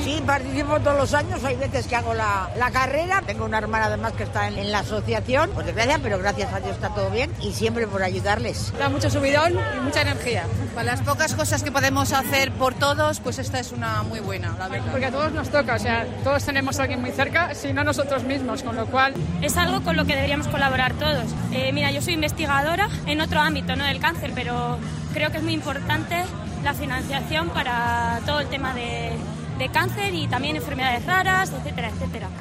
Sí, participo todos los años, hay veces que hago la carrera. Tengo una hermana además que está en la asociación, por desgracia, pero gracias a Dios está todo bien y siempre por ayudarles. Da mucho subidón y mucha energía. Para las pocas cosas que podemos hacer por todos, pues esta es una muy buena, la verdad. Porque a todos nos toca, o sea, todos tenemos a alguien muy cerca, si no nosotros mismos, con lo cual... Es algo con lo que deberíamos colaborar todos. Mira, yo soy investigadora en otro ámbito, no del cáncer, pero creo que es muy importante la financiación para todo el tema de cáncer y también enfermedades raras, etcétera, etcétera.